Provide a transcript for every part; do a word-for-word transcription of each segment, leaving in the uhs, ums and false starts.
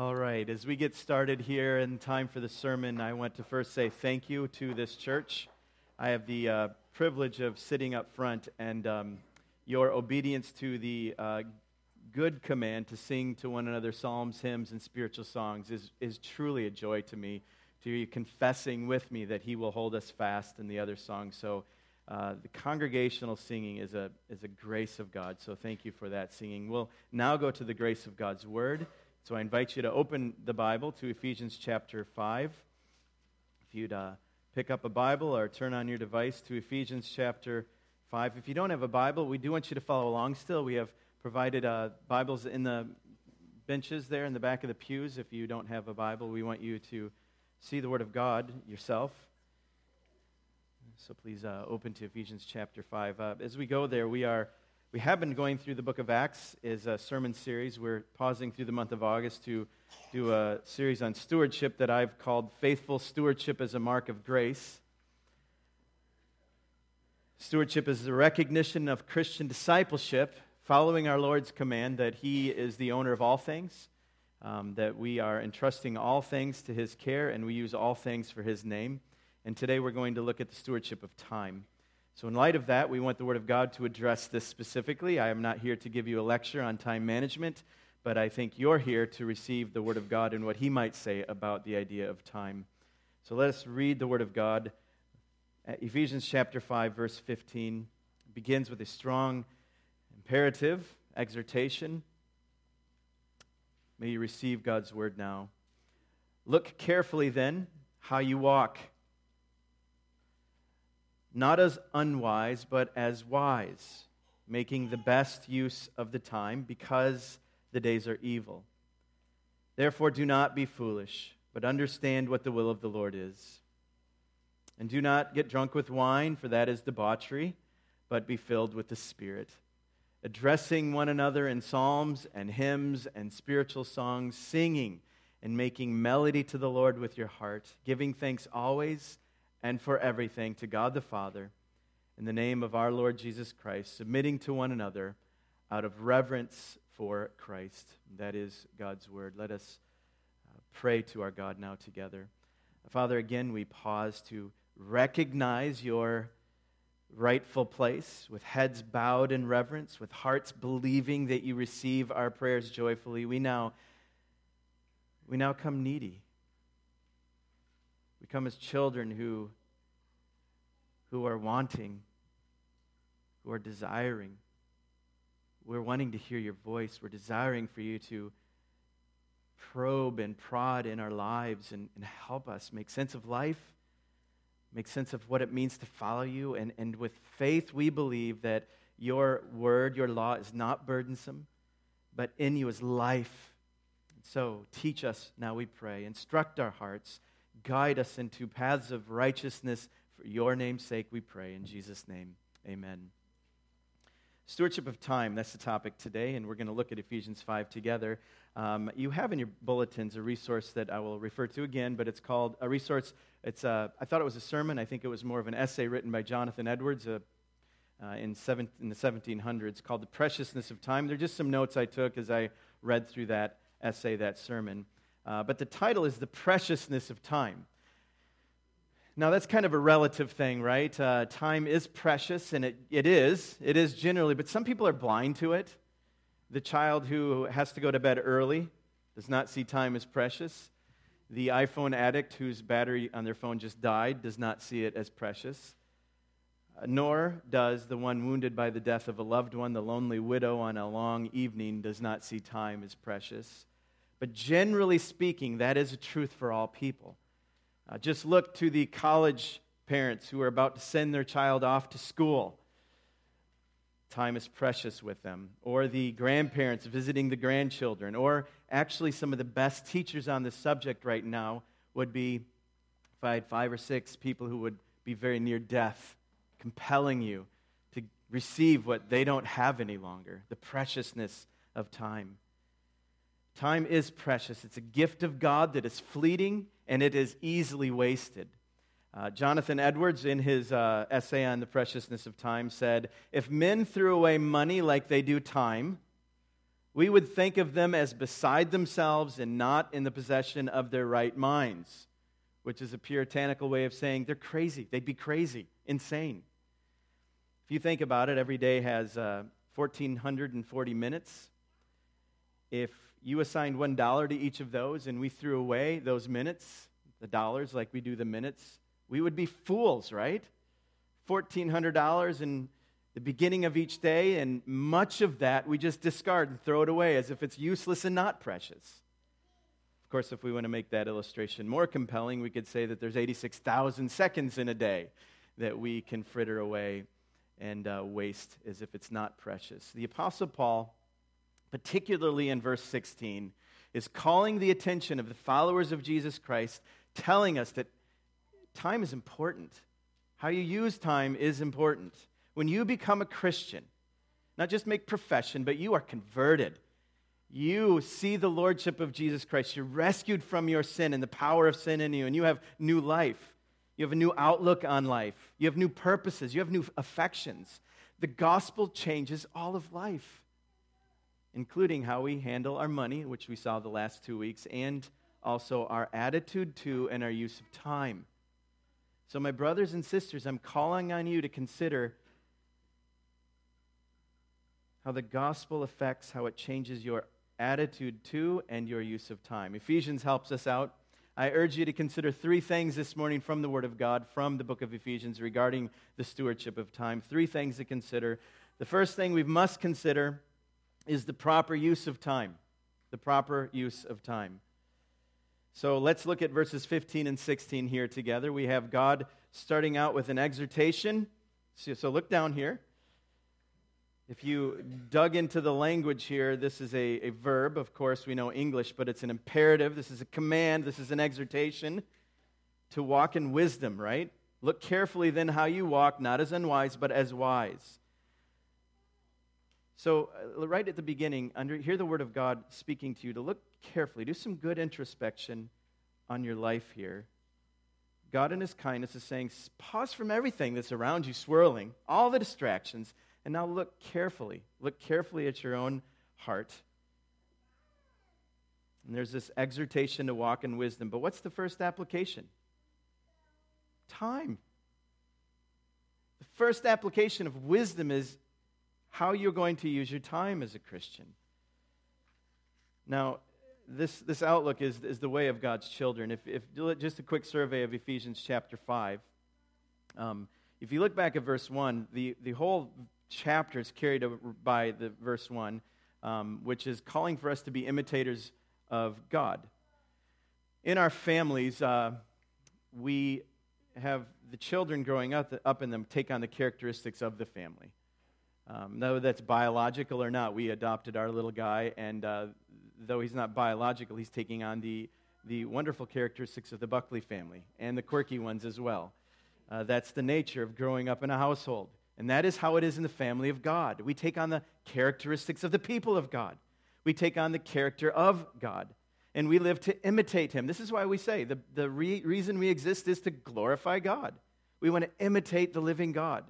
All right, as we get started here in time for the sermon, I want to first say thank you to this church. I have the uh, privilege of sitting up front, and um, your obedience to the uh, good command to sing to one another psalms, hymns, and spiritual songs is, is truly a joy to me, to you confessing with me that He will hold us fast in the other songs. So uh, the congregational singing is a, is a grace of God, so thank you for that singing. We'll now go to the grace of God's Word. So I invite you to open the Bible to Ephesians chapter five. If you'd uh, pick up a Bible or turn on your device to Ephesians chapter five. If you don't have a Bible, we do want you to follow along still. We have provided uh, Bibles in the benches there in the back of the pews. If you don't have a Bible, we want you to see the Word of God yourself. So please uh, open to Ephesians chapter five. Uh, as we go there, we are... We have been going through the book of Acts as a sermon series. We're pausing through the month of August to do a series on stewardship that I've called Faithful Stewardship as a Mark of Grace. Stewardship is the recognition of Christian discipleship, following our Lord's command that He is the owner of all things, um, that we are entrusting all things to His care, and we use all things for His name. And today we're going to look at the stewardship of time. So in light of that, we want the Word of God to address this specifically. I am not here to give you a lecture on time management, but I think you're here to receive the Word of God and what He might say about the idea of time. So let us read the Word of God. Ephesians chapter five, verse fifteen begins with a strong imperative, exhortation. May you receive God's Word now. Look carefully then how you walk, not as unwise, but as wise, making the best use of the time, because the days are evil. Therefore do not be foolish, but understand what the will of the Lord is. And do not get drunk with wine, for that is debauchery, but be filled with the Spirit, addressing one another in psalms and hymns and spiritual songs, singing and making melody to the Lord with your heart, giving thanks always and for everything to God the Father, in the name of our Lord Jesus Christ, submitting to one another out of reverence for Christ. That is God's Word. Let us uh, pray to our God now together. Father, again, we pause to recognize your rightful place, with heads bowed in reverence, with hearts believing that you receive our prayers joyfully. We now, we now come needy. We come as children who, who are wanting, who are desiring. We're wanting to hear your voice. We're desiring for you to probe and prod in our lives and, and help us make sense of life, make sense of what it means to follow you. And, and with faith, we believe that your word, your law is not burdensome, but in you is life. So teach us now, we pray. Instruct our hearts. Guide us into paths of righteousness for your name's sake, we pray. In Jesus' name, amen. Stewardship of time, that's the topic today, and we're going to look at Ephesians five together. Um, you have in your bulletins a resource that I will refer to again, but it's called a resource. It's a, I thought it was a sermon. I think it was more of an essay written by Jonathan Edwards uh, uh, in, seven, in the seventeen hundreds called The Preciousness of Time. They're just some notes I took as I read through that essay, that sermon. Uh, but the title is The Preciousness of Time. Now, that's kind of a relative thing, right? Uh, time is precious, and it, it is. It is generally, but some people are blind to it. The child who has to go to bed early does not see time as precious. The iPhone addict whose battery on their phone just died does not see it as precious. Uh, nor does the one wounded by the death of a loved one, the lonely widow on a long evening, does not see time as precious. But generally speaking, that is a truth for all people. Uh, just look to the college parents who are about to send their child off to school. Time is precious with them. Or the grandparents visiting the grandchildren. Or actually some of the best teachers on this subject right now would be, if I had five or six people who would be very near death, compelling you to receive what they don't have any longer, the preciousness of time. Time is precious. It's a gift of God that is fleeting, and it is easily wasted. Uh, Jonathan Edwards, in his uh, essay on the preciousness of time, said, if men threw away money like they do time, we would think of them as beside themselves and not in the possession of their right minds, which is a puritanical way of saying they're crazy. They'd be crazy, insane. If you think about it, every day has uh, one thousand four hundred forty minutes. If you assigned one dollar to each of those and we threw away those minutes, the dollars like we do the minutes, we would be fools, right? fourteen hundred dollars in the beginning of each day, and much of that we just discard and throw it away as if it's useless and not precious. Of course, if we want to make that illustration more compelling, we could say that there's eighty-six thousand seconds in a day that we can fritter away and uh, waste as if it's not precious. The Apostle Paul, particularly in verse sixteen, is calling the attention of the followers of Jesus Christ, telling us that time is important. How you use time is important. When you become a Christian, not just make profession, but you are converted. You see the lordship of Jesus Christ. You're rescued from your sin and the power of sin in you, and you have new life. You have a new outlook on life. You have new purposes. You have new affections. The gospel changes all of life, including how we handle our money, which we saw the last two weeks, and also our attitude to and our use of time. So my brothers and sisters, I'm calling on you to consider how the gospel affects how it changes your attitude to and your use of time. Ephesians helps us out. I urge you to consider three things this morning from the Word of God, from the book of Ephesians, regarding the stewardship of time. Three things to consider. The first thing we must consider is the proper use of time. The proper use of time. So let's look at verses fifteen and sixteen here together. We have God starting out with an exhortation. So, so look down here. If you dug into the language here, this is a, a verb. Of course, we know English, but it's an imperative. This is a command. This is an exhortation to walk in wisdom, right? Look carefully then how you walk, not as unwise, but as wise. So uh, right at the beginning, under, hear the word of God speaking to you to look carefully. Do some good introspection on your life here. God in His kindness is saying, pause from everything that's around you swirling, all the distractions, and now look carefully. Look carefully at your own heart. And there's this exhortation to walk in wisdom. But what's the first application? Time. The first application of wisdom is how you're going to use your time as a Christian. Now, this, this outlook is, is the way of God's children. If, if just a quick survey of Ephesians chapter five. Um, if you look back at verse one, the, the whole chapter is carried by the verse one, um, which is calling for us to be imitators of God. In our families, uh, we have the children growing up, up in them take on the characteristics of the family. Um, though that's biological or not, we adopted our little guy, and uh, though he's not biological, he's taking on the, the wonderful characteristics of the Buckley family, and the quirky ones as well. Uh, that's the nature of growing up in a household. And that is how it is in the family of God. We take on the characteristics of the people of God. We take on the character of God. And we live to imitate Him. This is why we say the, the re- reason we exist is to glorify God. We want to imitate the living God.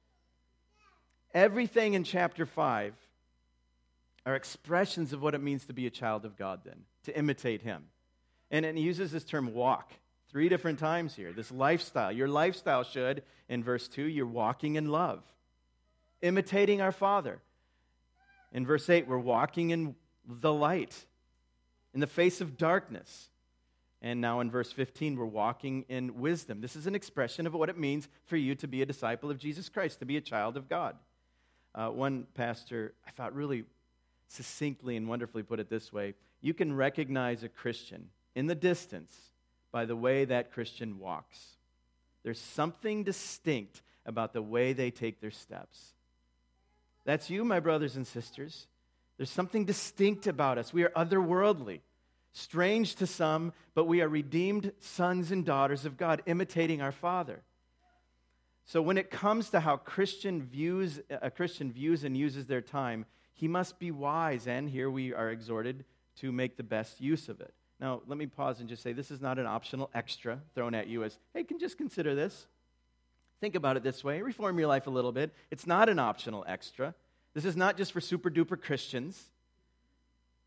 Everything in chapter five are expressions of what it means to be a child of God then, to imitate Him. And it uses this term walk three different times here. This lifestyle. Your lifestyle should, in verse two, you're walking in love, imitating our Father. In verse eight, we're walking in the light, in the face of darkness. And now in verse fifteen, we're walking in wisdom. This is an expression of what it means for you to be a disciple of Jesus Christ, to be a child of God. Uh, one pastor, I thought, really succinctly and wonderfully put it this way: you can recognize a Christian in the distance by the way that Christian walks. There's something distinct about the way they take their steps. That's you, my brothers and sisters. There's something distinct about us. We are otherworldly, strange to some, but we are redeemed sons and daughters of God, imitating our Father. So when it comes to how Christian views, a Christian views and uses their time, he must be wise, and here we are exhorted to make the best use of it. Now, let me pause and just say this is not an optional extra thrown at you as, hey, can just consider this. Think about it this way. Reform your life a little bit. It's not an optional extra. This is not just for super-duper Christians.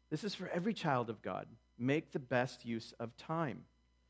This is for every child of God. Make the best use of time.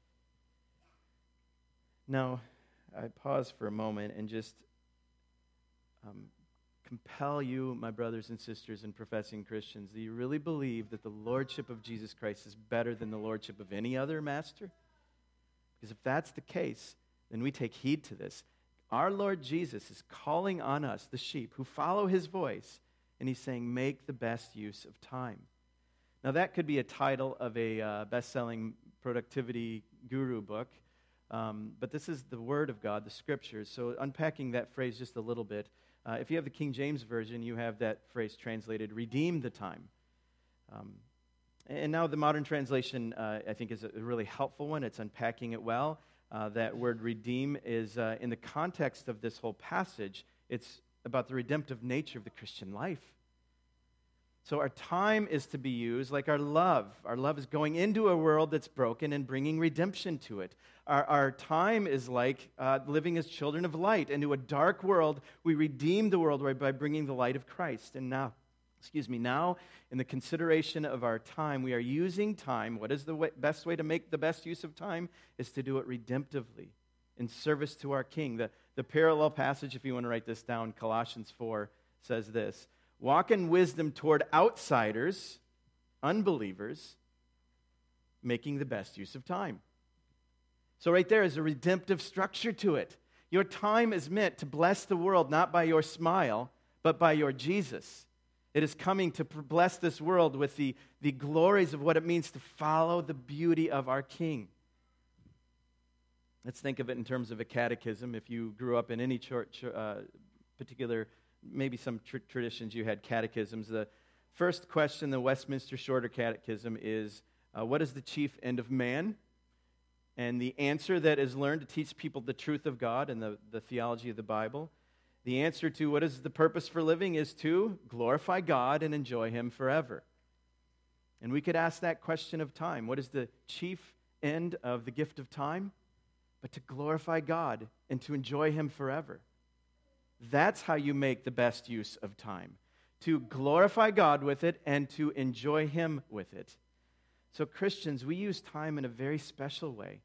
Now, I pause for a moment and just um, compel you, my brothers and sisters and professing Christians, that you really believe that the lordship of Jesus Christ is better than the lordship of any other master? Because if that's the case, then we take heed to this. Our Lord Jesus is calling on us, the sheep, who follow his voice, and he's saying, make the best use of time. Now, that could be a title of a uh, best-selling productivity guru book, um, but this is the Word of God, the Scriptures. So unpacking that phrase just a little bit, uh, if you have the King James Version, you have that phrase translated, redeem the time. Um, and now the modern translation, uh, I think, is a really helpful one. It's unpacking it well. Uh, that word redeem is, uh, in the context of this whole passage, it's about the redemptive nature of the Christian life. So our time is to be used like our love. Our love is going into a world that's broken and bringing redemption to it. Our, our time is like uh, living as children of light. Into a dark world, we redeem the world by bringing the light of Christ. And now, excuse me, now in the consideration of our time, we are using time. What is the way, best way to make the best use of time? Is to do it redemptively, in service to our King. The, the parallel passage, if you want to write this down, Colossians four, says this: walk in wisdom toward outsiders, unbelievers, making the best use of time. So right there is a redemptive structure to it. Your time is meant to bless the world, not by your smile, but by your Jesus. It is coming to bless this world with the, the glories of what it means to follow the beauty of our King. Let's think of it in terms of a catechism. If you grew up in any church, uh, particular, maybe some tr- traditions, you had catechisms. The first question, the Westminster Shorter Catechism, is, uh, what is the chief end of man? And the answer that is learned to teach people the truth of God and the, the theology of the Bible. The answer to what is the purpose for living is to glorify God and enjoy Him forever. And we could ask that question of time. What is the chief end of the gift of time? But to glorify God and to enjoy Him forever. That's how you make the best use of time. To glorify God with it and to enjoy Him with it. So Christians, we use time in a very special way.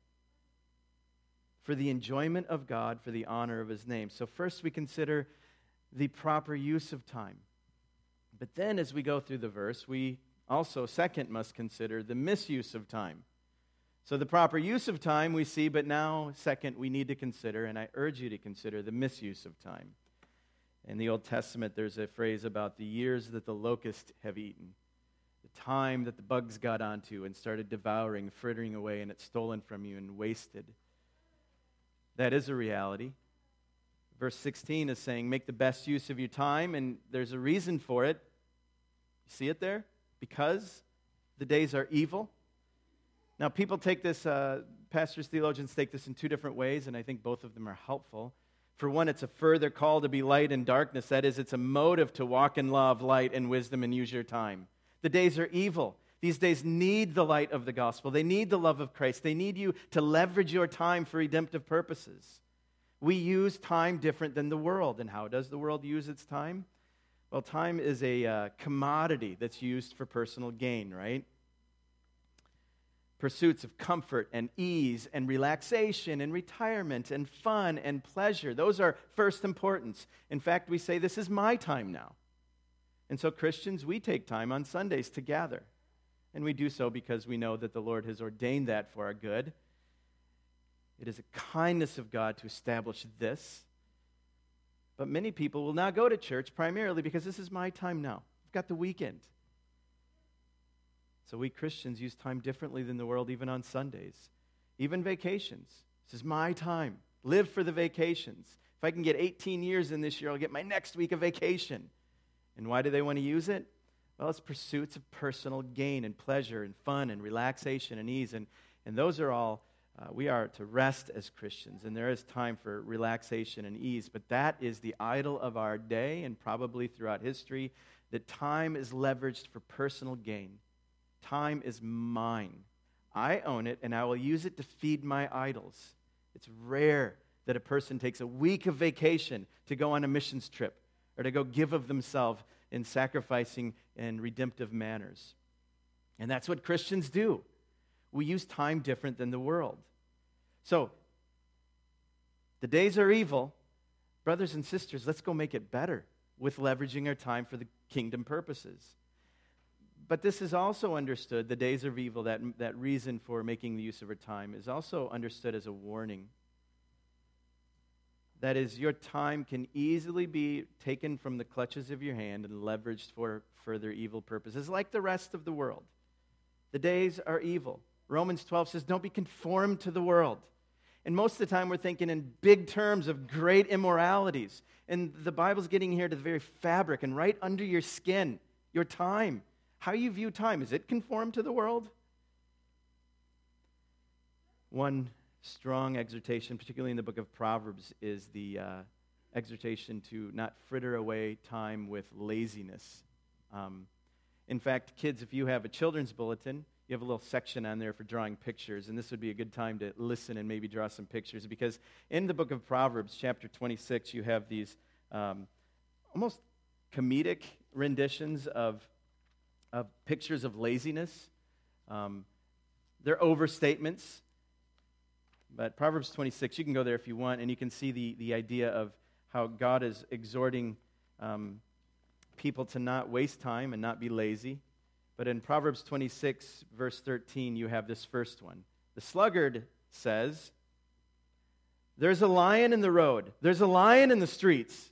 For the enjoyment of God, for the honor of His name. So first we consider the proper use of time. But then as we go through the verse, we also, second, must consider the misuse of time. So the proper use of time we see, but now, second, we need to consider, and I urge you to consider, the misuse of time. In the Old Testament, there's a phrase about the years that the locusts have eaten. The time that the bugs got onto and started devouring, frittering away, and it's stolen from you and wasted. That is a reality. Verse sixteen is saying, make the best use of your time, and there's a reason for it. You see it there? Because the days are evil. Now, people take this, uh, pastors, theologians take this in two different ways, and I think both of them are helpful. For one, it's a further call to be light in darkness. That is, it's a motive to walk in love, light, and wisdom and use your time. The days are evil. These days need the light of the gospel. They need the love of Christ. They need you to leverage your time for redemptive purposes. We use time different than the world. And how does the world use its time? Well, time is a uh, commodity that's used for personal gain, right? Pursuits of comfort and ease and relaxation and retirement and fun and pleasure. Those are first importance. In fact, we say, this is my time now. And so Christians, we take time on Sundays to gather. And we do so because we know that the Lord has ordained that for our good. It is a kindness of God to establish this. But many people will not go to church primarily because this is my time now. I've got the weekend. So we Christians use time differently than the world, even on Sundays. Even vacations. This is my time. Live for the vacations. If I can get eighteen years in this year, I'll get my next week of vacation. And why do they want to use it? Well, it's pursuits of personal gain and pleasure and fun and relaxation and ease. And, and those are all, uh, we are to rest as Christians. And there is time for relaxation and ease. But that is the idol of our day and probably throughout history, that time is leveraged for personal gain. Time is mine. I own it, and I will use it to feed my idols. It's rare that a person takes a week of vacation to go on a missions trip or to go give of themselves in sacrificing and redemptive manners. And that's what Christians do. We use time different than the world. So, the days are evil. Brothers and sisters, let's go make it better with leveraging our time for the kingdom purposes. But this is also understood, the days of evil, that, that reason for making the use of our time is also understood as a warning. That is, your time can easily be taken from the clutches of your hand and leveraged for further evil purposes, like the rest of the world. The days are evil. Romans twelve says, don't be conformed to the world. And most of the time we're thinking in big terms of great immoralities. And the Bible's getting here to the very fabric and right under your skin, your time. How you view time, is it conformed to the world? One strong exhortation, particularly in the book of Proverbs, is the uh, exhortation to not fritter away time with laziness. Um, in fact, kids, if you have a children's bulletin, you have a little section on there for drawing pictures, and this would be a good time to listen and maybe draw some pictures, because in the book of Proverbs, chapter twenty-six, you have these um, almost comedic renditions of, of pictures of laziness. Um, they're overstatements. But Proverbs twenty-six, you can go there if you want, and you can see the, the idea of how God is exhorting um, people to not waste time and not be lazy. But in Proverbs twenty-six, verse thirteen, you have this first one. The sluggard says, there's a lion in the road. There's a lion in the streets.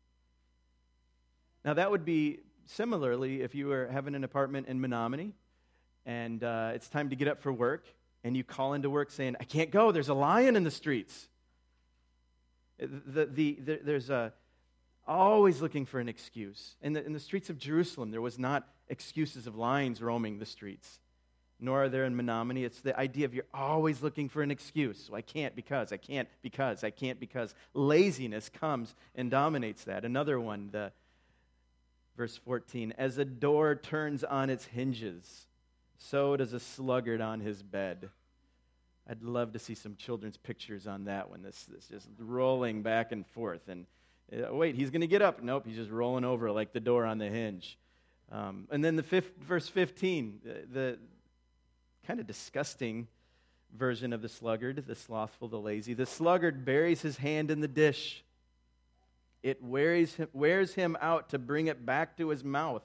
Now that would be similarly if you were having an apartment in Menominee, and uh, it's time to get up for work, and you call into work saying, I can't go, there's a lion in the streets. The, the, the, there's a, always looking for an excuse. In the, in the streets of Jerusalem, there was not excuses of lions roaming the streets, nor are there in Menominee. It's the idea of you're always looking for an excuse. So I can't because, I can't because, I can't because. Laziness comes and dominates that. Another one, the verse fourteen, as a door turns on its hinges, so does a sluggard on his bed. I'd love to see some children's pictures on that one. This, this just rolling back and forth. And uh, wait, he's going to get up. Nope, he's just rolling over like the door on the hinge. Um, and then the fifth, verse fifteen, the, the kind of disgusting version of the sluggard, the slothful, the lazy. The sluggard buries his hand in the dish. It wears him, wears him out to bring it back to his mouth.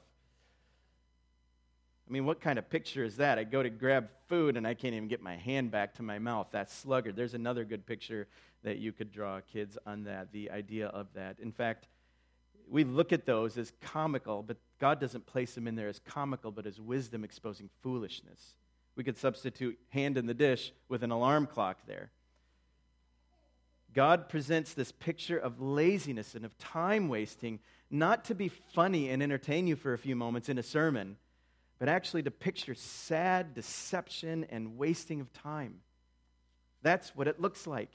I mean, what kind of picture is that? I go to grab food and I can't even get my hand back to my mouth. That's sluggard. There's another good picture that you could draw, kids, on that, the idea of that. In fact, we look at those as comical, but God doesn't place them in there as comical, but as wisdom exposing foolishness. We could substitute hand in the dish with an alarm clock there. God presents this picture of laziness and of time wasting, not to be funny and entertain you for a few moments in a sermon, but actually to picture sad deception and wasting of time. That's what it looks like.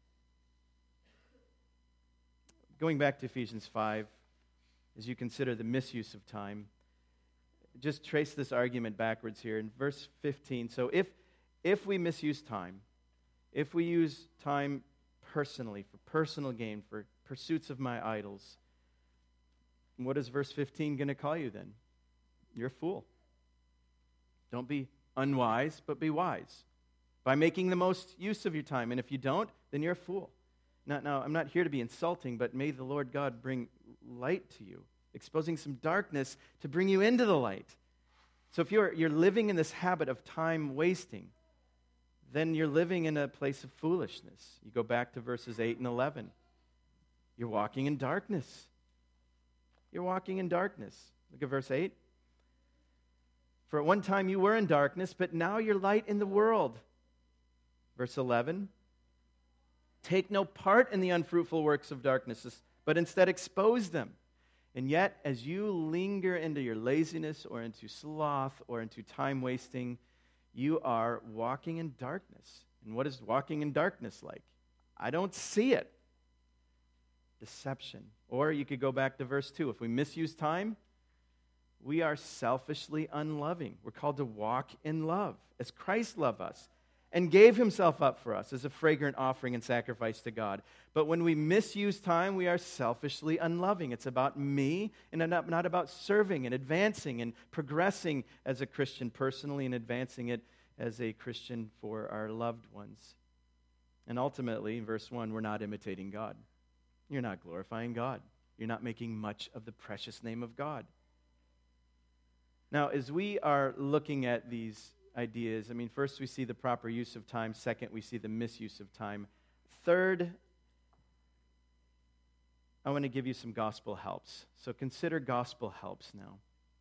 Going back to Ephesians five, as you consider the misuse of time, just trace this argument backwards here in verse fifteen. So if if we misuse time, if we use time personally, for personal gain, for pursuits of my idols, what is verse fifteen going to call you then? You're a fool. Don't be unwise, but be wise by making the most use of your time. And if you don't, then you're a fool. Now, now, I'm not here to be insulting, but may the Lord God bring light to you, exposing some darkness to bring you into the light. So if you're, you're living in this habit of time wasting, then you're living in a place of foolishness. You go back to verses eight and eleven. You're walking in darkness. You're walking in darkness. Look at verse eight. For at one time you were in darkness, but now you're light in the world. Verse eleven. Take no part in the unfruitful works of darkness, but instead expose them. And yet, as you linger into your laziness or into sloth or into time wasting, you are walking in darkness. And what is walking in darkness like? I don't see it. Deception. Or you could go back to verse two. If we misuse time, we are selfishly unloving. We're called to walk in love, as Christ loved us. and gave himself up for us as a fragrant offering and sacrifice to God. But when we misuse time, we are selfishly unloving. It's about me and not, not about serving and advancing and progressing as a Christian personally and advancing it as a Christian for our loved ones. And ultimately, in verse one, we're not imitating God. You're not glorifying God. You're not making much of the precious name of God. Now, as we are looking at these ideas, I mean, first we see the proper use of time. Second, we see the misuse of time. Third, I want to give you some gospel helps. So consider gospel helps now.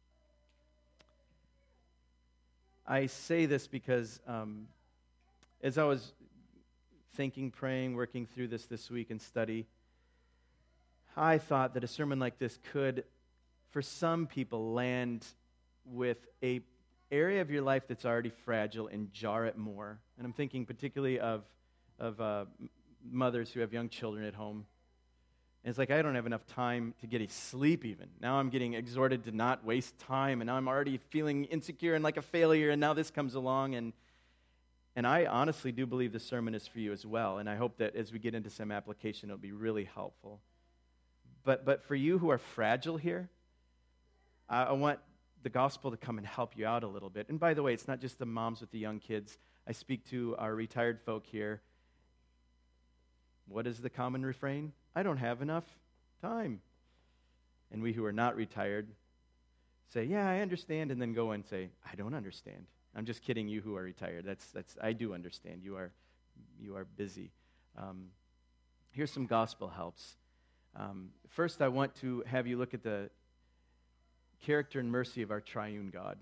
I say this because um, as I was thinking, praying, working through this this week in study, I thought that a sermon like this could, for some people, land with a area of your life that's already fragile and jar it more. And I'm thinking particularly of, of uh, mothers who have young children at home. And it's like, I don't have enough time to get a sleep even. Now I'm getting exhorted to not waste time, and now I'm already feeling insecure and like a failure, and now this comes along. And, and I honestly do believe this sermon is for you as well, and I hope that as we get into some application, it'll be really helpful. But, but for you who are fragile here, I, I want the gospel to come and help you out a little bit. And by the way, it's not just the moms with the young kids. I speak to our retired folk here. What is the common refrain? I don't have enough time. And we who are not retired say, yeah, I understand, and then go and say, I don't understand. I'm just kidding, you who are retired. That's that's I do understand. You are you are busy. Um, here's some gospel helps. Um, first, I want to have you look at the character and mercy of our triune God.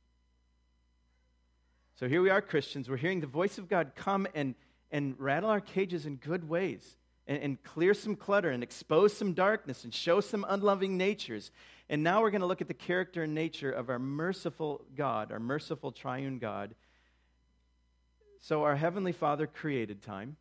So here we are, Christians. We're hearing the voice of God come and, and rattle our cages in good ways and, and clear some clutter and expose some darkness and show some unloving natures. And now we're going to look at the character and nature of our merciful God, our merciful triune God. So our Heavenly Father created time.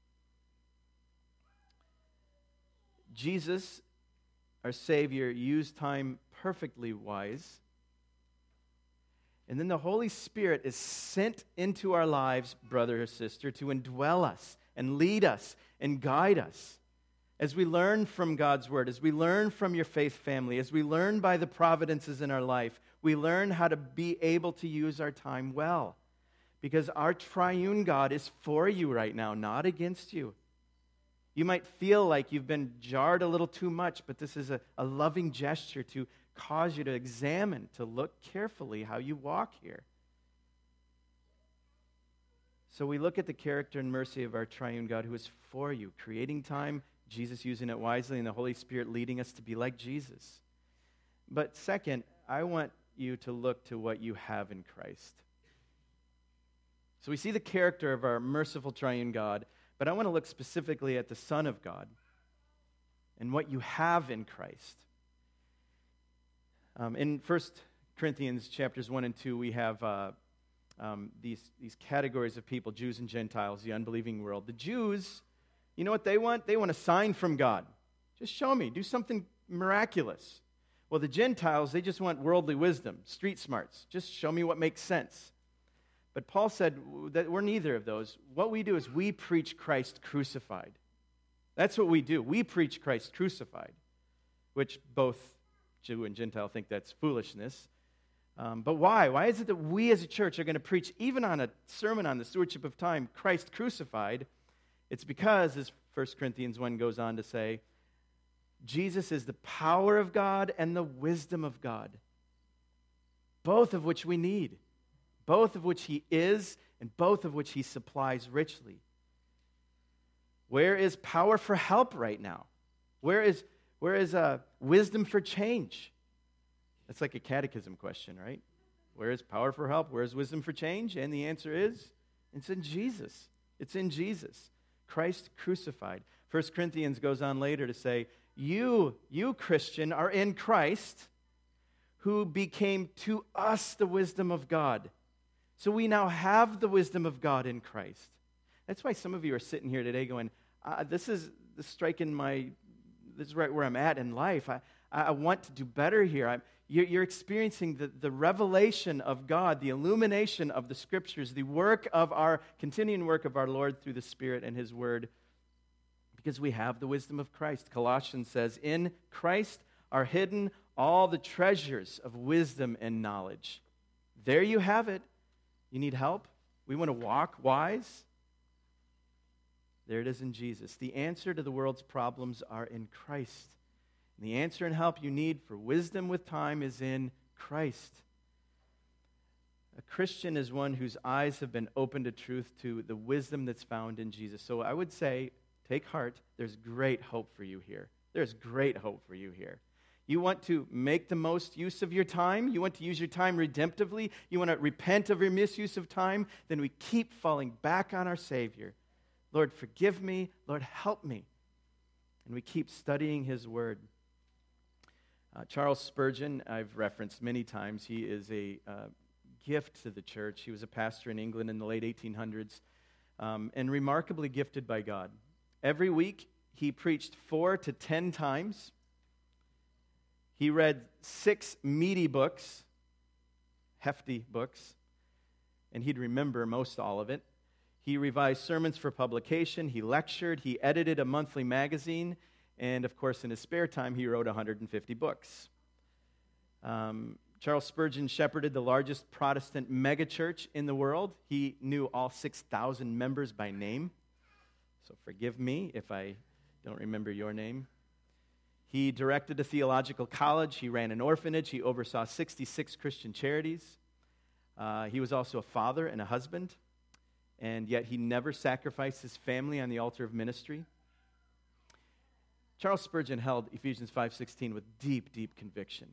Jesus, our Savior, used time perfectly wise. And then the Holy Spirit is sent into our lives, brother or sister, to indwell us and lead us and guide us. As we learn from God's Word, as we learn from your faith family, as we learn by the providences in our life, we learn how to be able to use our time well. Because our triune God is for you right now, not against you. You might feel like you've been jarred a little too much, but this is a, a loving gesture to cause you to examine, to look carefully how you walk here. So we look at the character and mercy of our triune God who is for you, creating time, Jesus using it wisely, and the Holy Spirit leading us to be like Jesus. But second, I want you to look to what you have in Christ. So we see the character of our merciful triune God, but I want to look specifically at the Son of God and what you have in Christ. Um, in First Corinthians chapters one and two, we have uh, um, these, these categories of people, Jews and Gentiles, the unbelieving world. The Jews, you know what they want? They want a sign from God. Just show me. Do something miraculous. Well, the Gentiles, they just want worldly wisdom, street smarts. Just show me what makes sense. But Paul said that we're neither of those. What we do is we preach Christ crucified. That's what we do. We preach Christ crucified, which both Jew and Gentile think that's foolishness. Um, but why? Why is it that we as a church are going to preach, even on a sermon on the stewardship of time, Christ crucified? It's because, as First Corinthians one goes on to say, Jesus is the power of God and the wisdom of God, both of which we need. Both of which he is, and both of which he supplies richly. Where is power for help right now? Where is, where is uh, wisdom for change? That's like a catechism question, right? Where is power for help? Where is wisdom for change? And the answer is, it's in Jesus. It's in Jesus. Christ crucified. First Corinthians goes on later to say, you, you Christian, are in Christ, who became to us the wisdom of God. So we now have the wisdom of God in Christ. That's why some of you are sitting here today going, uh, this is this striking my, this is right where I'm at in life. I, I want to do better here. I'm, you're, you're experiencing the, the revelation of God, the illumination of the Scriptures, the work of our, continuing work of our Lord through the Spirit and His Word, because we have the wisdom of Christ. Colossians says, in Christ are hidden all the treasures of wisdom and knowledge. There you have it. You need help? We want to walk wise? There it is in Jesus. The answer to the world's problems are in Christ. And the answer and help you need for wisdom with time is in Christ. A Christian is one whose eyes have been opened to truth, to the wisdom that's found in Jesus. So I would say, take heart. There's great hope for you here. There's great hope for you here. You want to make the most use of your time? You want to use your time redemptively? You want to repent of your misuse of time? Then we keep falling back on our Savior. Lord, forgive me. Lord, help me. And we keep studying His Word. Uh, Charles Spurgeon, I've referenced many times. He is a uh, gift to the church. He was a pastor in England in the late eighteen hundreds, um, and remarkably gifted by God. Every week, he preached four to ten times. He read six meaty books, hefty books, and he'd remember most all of it. He revised sermons for publication. He lectured. He edited a monthly magazine. And, of course, in his spare time, he wrote one hundred fifty books. Um, Charles Spurgeon shepherded the largest Protestant megachurch in the world. He knew all six thousand members by name. So forgive me if I don't remember your name. He directed a theological college. He ran an orphanage. He oversaw sixty-six Christian charities. Uh, he was also a father and a husband. And yet he never sacrificed his family on the altar of ministry. Charles Spurgeon held Ephesians five sixteen with deep, deep conviction.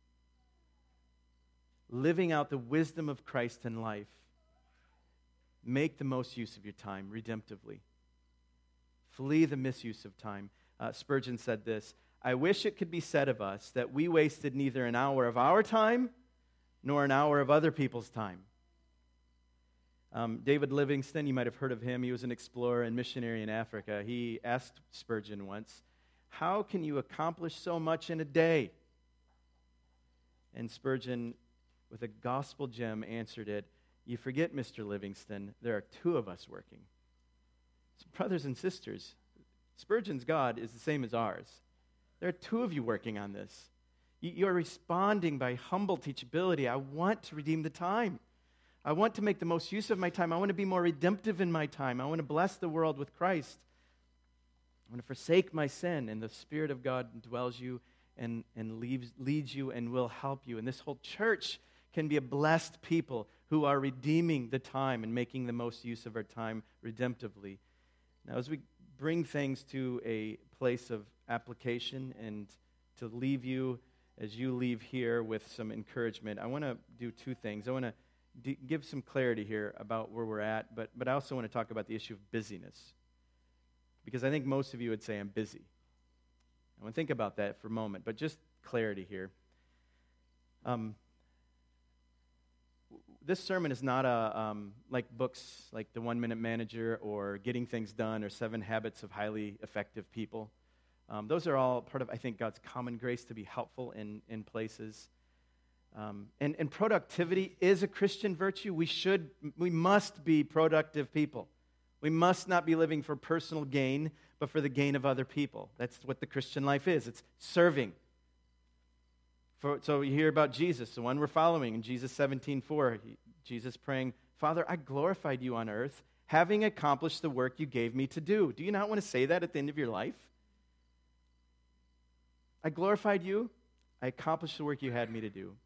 Living out the wisdom of Christ in life, make the most use of your time redemptively. Flee the misuse of time. Uh, Spurgeon said this, I wish it could be said of us that we wasted neither an hour of our time nor an hour of other people's time. Um, David Livingstone, you might have heard of him. He was an explorer and missionary in Africa. He asked Spurgeon once, how can you accomplish so much in a day? And Spurgeon, with a gospel gem, answered it, you forget, Mister Livingstone, there are two of us working. So brothers and sisters, Spurgeon's God is the same as ours. There are two of you working on this. You, you are responding by humble teachability. I want to redeem the time. I want to make the most use of my time. I want to be more redemptive in my time. I want to bless the world with Christ. I want to forsake my sin, and the Spirit of God dwells you and, and leaves, leads you and will help you. And this whole church can be a blessed people who are redeeming the time and making the most use of our time redemptively. Now, as we bring things to a place of application and to leave you, as you leave here with some encouragement, I want to do two things. I want to d- give some clarity here about where we're at, but, but I also want to talk about the issue of busyness. Because I think most of you would say, I'm busy. I want to think about that for a moment, but just clarity here. Um, this sermon is not a um, like books like The One-Minute Manager or Getting Things Done or Seven Habits of Highly Effective People. Um, those are all part of, I think, God's common grace to be helpful in, in places. Um, and, and productivity is a Christian virtue. We should, we must be productive people. We must not be living for personal gain, but for the gain of other people. That's what the Christian life is. It's serving. For, so you hear about Jesus, the one we're following in Jesus seventeen four. He, Jesus praying, Father, I glorified you on earth, having accomplished the work you gave me to do. Do you not want to say that at the end of your life? I glorified you. I accomplished the work you had me to do.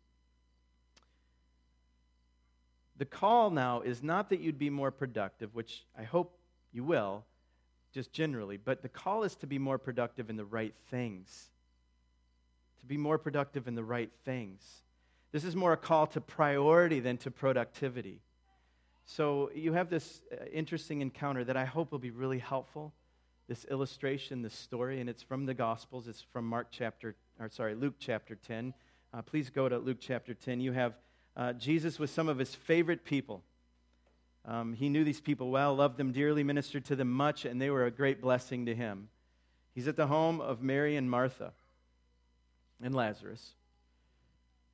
The call now is not that you'd be more productive, which I hope you will, just generally, but the call is to be more productive in the right things. To be more productive in the right things. This is more a call to priority than to productivity. So you have this uh, interesting encounter that I hope will be really helpful. This illustration, this story, and it's from the Gospels. It's from Mark chapter, or sorry, Luke chapter ten. Uh, please go to Luke chapter ten. You have Uh, Jesus with some of his favorite people. Um, he knew these people well, loved them dearly, ministered to them much, and they were a great blessing to him. He's at the home of Mary and Martha and Lazarus.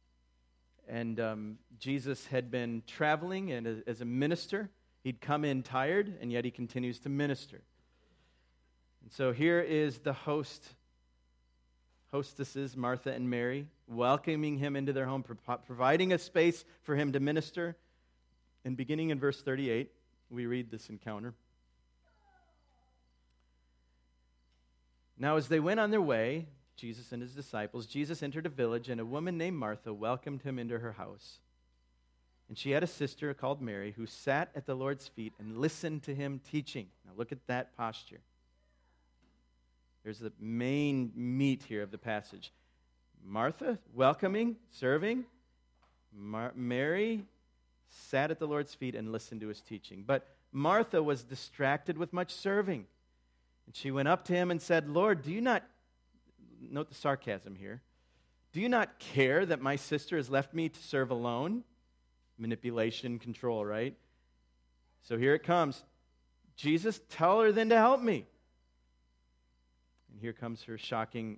And um, Jesus had been traveling, and as, as a minister, he'd come in tired, and yet he continues to minister. And so here is the host, hostesses, Martha and Mary, welcoming him into their home, pro- providing a space for him to minister. And beginning in verse thirty-eight, we read this encounter. Now as they went on their way, Jesus and his disciples, Jesus entered a village, and a woman named Martha welcomed him into her house. And she had a sister called Mary who sat at the Lord's feet and listened to him teaching. Now look at that posture. There's the main meat here of the passage. Martha, welcoming, serving. Mar- Mary sat at the Lord's feet and listened to his teaching. But Martha was distracted with much serving. And she went up to him and said, Lord, do you not, note the sarcasm here, do you not care that my sister has left me to serve alone? Manipulation, control, right? So here it comes. Jesus, tell her then to help me. And here comes her shocking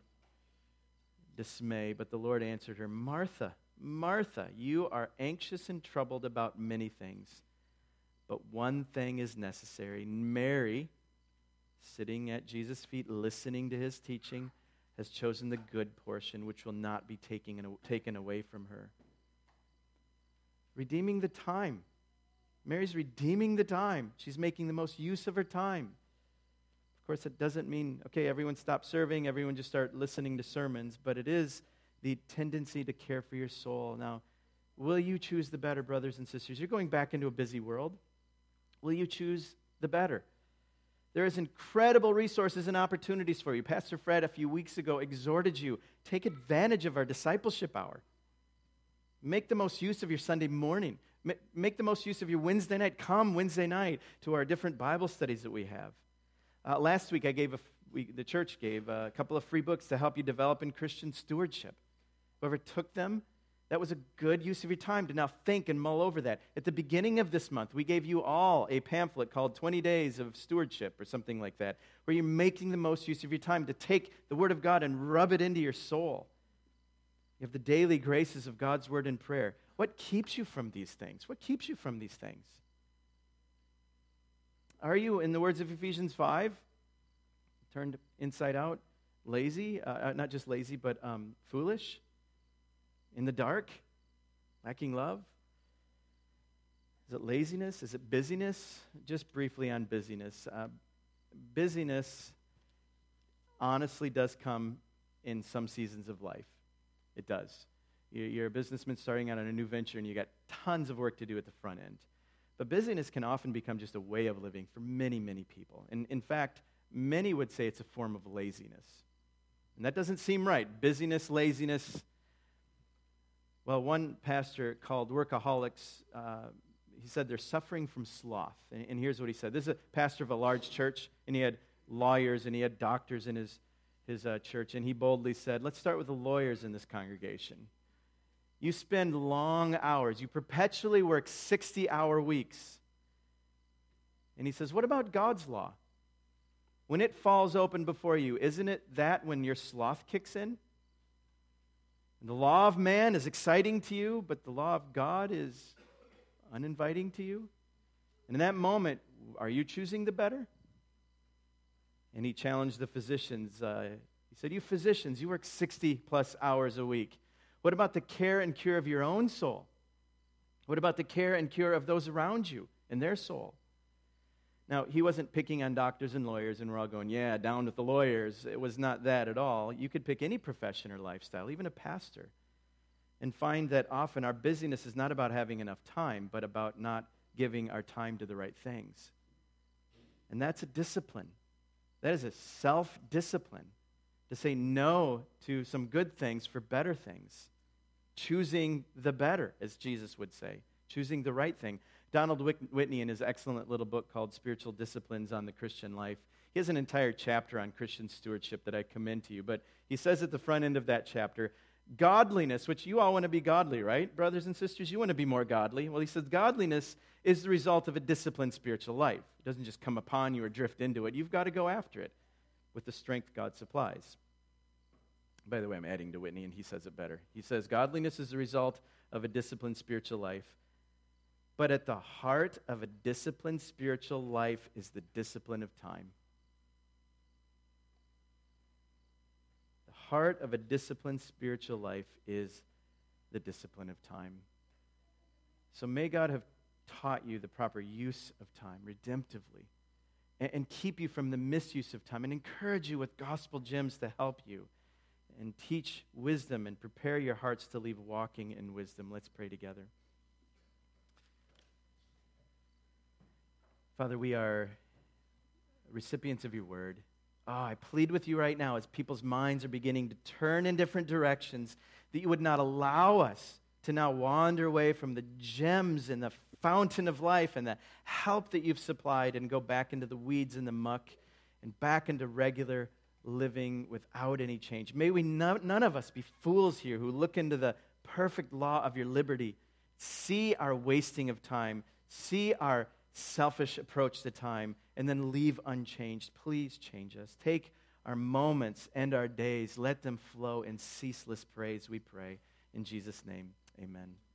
dismay. But the Lord answered her, Martha, Martha, you are anxious and troubled about many things, but one thing is necessary. Mary, sitting at Jesus' feet, listening to his teaching, has chosen the good portion, which will not be taken, taken away from her. Redeeming the time. Mary's redeeming the time. She's making the most use of her time. Of course, it doesn't mean, okay, everyone stop serving, everyone just start listening to sermons, but it is the tendency to care for your soul. Now, will you choose the better, brothers and sisters? You're going back into a busy world. Will you choose the better? There is incredible resources and opportunities for you. Pastor Fred, a few weeks ago, exhorted you, take advantage of our discipleship hour. Make the most use of your Sunday morning. Make the most use of your Wednesday night. Come Wednesday night to our different Bible studies that we have. Uh, last week, I gave a, we, the church gave a couple of free books to help you develop in Christian stewardship. Whoever took them, that was a good use of your time to now think and mull over that. At the beginning of this month, we gave you all a pamphlet called twenty days of Stewardship or something like that, where you're making the most use of your time to take the Word of God and rub it into your soul. You have the daily graces of God's Word and prayer. What keeps you from these things? What keeps you from these things? Are you, in the words of Ephesians five, turned inside out, lazy? Uh, not just lazy, but um, foolish? In the dark? Lacking love? Is it laziness? Is it busyness? Just briefly on busyness. Uh, busyness honestly does come in some seasons of life. It does. You're a businessman starting out on a new venture and you got tons of work to do at the front end. But busyness can often become just a way of living for many, many people. And in fact, many would say it's a form of laziness. And that doesn't seem right. Busyness, laziness. Well, one pastor called workaholics, uh, he said they're suffering from sloth. And, and here's what he said. This is a pastor of a large church, and he had lawyers and he had doctors in his, his uh, church. And he boldly said, let's start with the lawyers in this congregation. You spend long hours. You perpetually work sixty-hour weeks. And he says, what about God's law? When it falls open before you, isn't it that when your sloth kicks in? And the law of man is exciting to you, but the law of God is uninviting to you? And in that moment, are you choosing the better? And he challenged the physicians. Uh, he said, you physicians, you work sixty plus hours a week. What about the care and cure of your own soul? What about the care and cure of those around you and their soul? Now, he wasn't picking on doctors and lawyers, and we're all going, yeah, down with the lawyers. It was not that at all. You could pick any profession or lifestyle, even a pastor, and find that often our busyness is not about having enough time, but about not giving our time to the right things. And that's a discipline. That is a self-discipline to say no to some good things for better things. Choosing the better, as Jesus would say. Choosing the right thing. Donald Whitney, in his excellent little book called Spiritual Disciplines on the Christian Life, he has an entire chapter on Christian stewardship that I commend to you. But he says at the front end of that chapter, godliness, which you all want to be godly, right, brothers and sisters? You want to be more godly. Well, he says godliness is the result of a disciplined spiritual life. It doesn't just come upon you or drift into it. You've got to go after it with the strength God supplies. By the way, I'm adding to Whitney, and he says it better. He says, godliness is the result of a disciplined spiritual life. But at the heart of a disciplined spiritual life is the discipline of time. The heart of a disciplined spiritual life is the discipline of time. So may God have taught you the proper use of time redemptively, and, and keep you from the misuse of time, and encourage you with gospel gems to help you, and teach wisdom and prepare your hearts to leave walking in wisdom. Let's pray together. Father, we are recipients of your word. Oh, I plead with you right now as people's minds are beginning to turn in different directions, that you would not allow us to now wander away from the gems and the fountain of life and the help that you've supplied and go back into the weeds and the muck and back into regular living without any change. May we no, none of us be fools here who look into the perfect law of your liberty, see our wasting of time, see our selfish approach to time, and then leave unchanged. Please change us. Take our moments and our days, let them flow in ceaseless praise, we pray. In Jesus' name, amen.